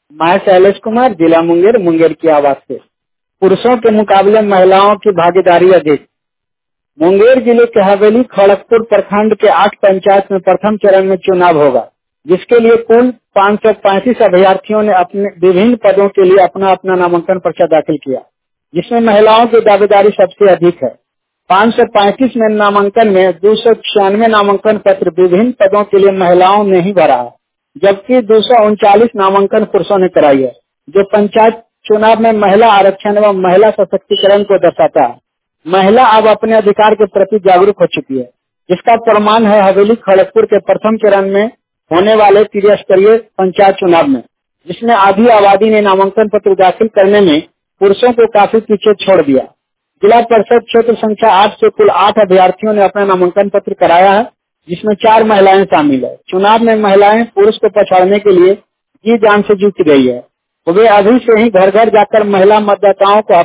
मैं शैलेश कुमार, जिला मुंगेर, मुंगेर की आवाज से। पुरुषों के मुकाबले महिलाओं की भागीदारी अधिक। मुंगेर जिले के हवेली खड़गपुर प्रखंड के 8 पंचायत में प्रथम चरण में चुनाव होगा, जिसके लिए कुल 535 अभ्यर्थियों ने अपने विभिन्न पदों के लिए अपना अपना नामांकन पर्चा दाखिल किया, जिसमें महिलाओं की दावेदारी सबसे अधिक है। 535 में नामांकन में 296 नामांकन पत्र विभिन्न पदों के लिए महिलाओं ने ही भरा है, जबकि 239 नामांकन पुरुषों ने कराई है, जो पंचायत चुनाव में महिला आरक्षण एवं महिला सशक्तिकरण को दर्शाता है। महिला अब अपने अधिकार के प्रति जागरूक हो चुकी है, जिसका प्रमाण है हवेली खड़गपुर के प्रथम चरण में होने वाले त्रिस्तरीय पंचायत चुनाव में, जिसमें आधी आबादी ने नामांकन पत्र दाखिल करने में पुरुषों को काफी पीछे छोड़ दिया। जिला परिषद क्षेत्र संख्या 8 से कुल 8 अभ्यर्थियों ने अपना नामांकन पत्र कराया है, जिसमें 4 महिलाएं शामिल है। चुनाव में महिलाएं पुरुष को पछाड़ने के लिए जी जान से जुट गई है। वे अभी से ही घर घर जाकर महिला मतदाताओं को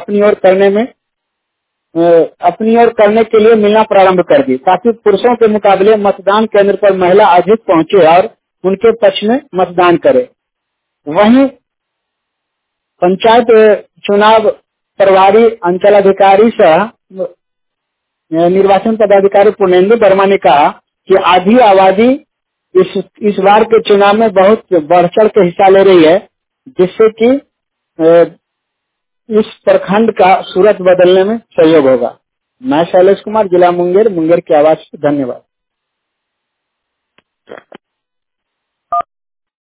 अपनी ओर करने के लिए मिलना प्रारंभ कर दी, ताकि पुरुषों के मुकाबले मतदान केंद्र पर महिला अधिक पहुंचे और उनके पक्ष में मतदान करे। वहीं पंचायत चुनाव प्रभारी अंचल अधिकारी सह निर्वाचन पदाधिकारी पूर्णेंदु वर्मा ने कहा कि आधी आबादी इस बार के चुनाव में बहुत बढ़ चढ़ के हिस्सा ले रही है, जिससे कि इस प्रखंड का सूरत बदलने में सहयोग होगा। मैं शैलेश कुमार, जिला मुंगेर, मुंगेर की आवाज। धन्यवाद।